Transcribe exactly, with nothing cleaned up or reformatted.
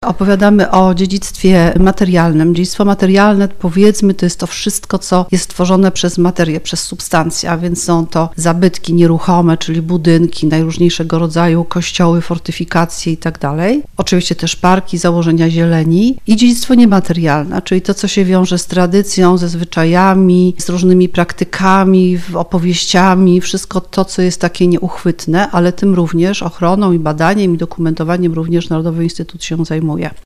Opowiadamy o dziedzictwie materialnym. Dziedzictwo materialne, powiedzmy, to jest to wszystko, co jest tworzone przez materię, przez substancje, a więc są to zabytki nieruchome, czyli budynki, najróżniejszego rodzaju kościoły, fortyfikacje i tak dalej. Oczywiście też parki, założenia zieleni i dziedzictwo niematerialne, czyli to, co się wiąże z tradycją, ze zwyczajami, z różnymi praktykami, opowieściami, wszystko to, co jest takie nieuchwytne, ale tym również ochroną i badaniem i dokumentowaniem również Narodowy Instytut się zajmuje.